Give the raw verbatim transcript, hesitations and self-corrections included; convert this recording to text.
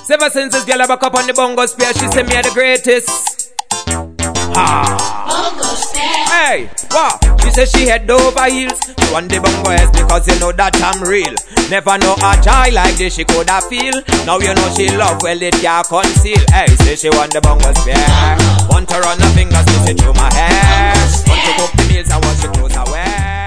Ever since this girl I back up on the bongo spear, she say me are the greatest. Ha! Bongo spear. Hey, wow! She say she head over heels. She want the bongo S because you know that I'm real. Never know a joy like this she coulda feel. Now you know she love well it can't conceal. Hey, say she want the bongo spear. Want to run her fingers to see through my hair. Want to cook the meals and wash your clothes away.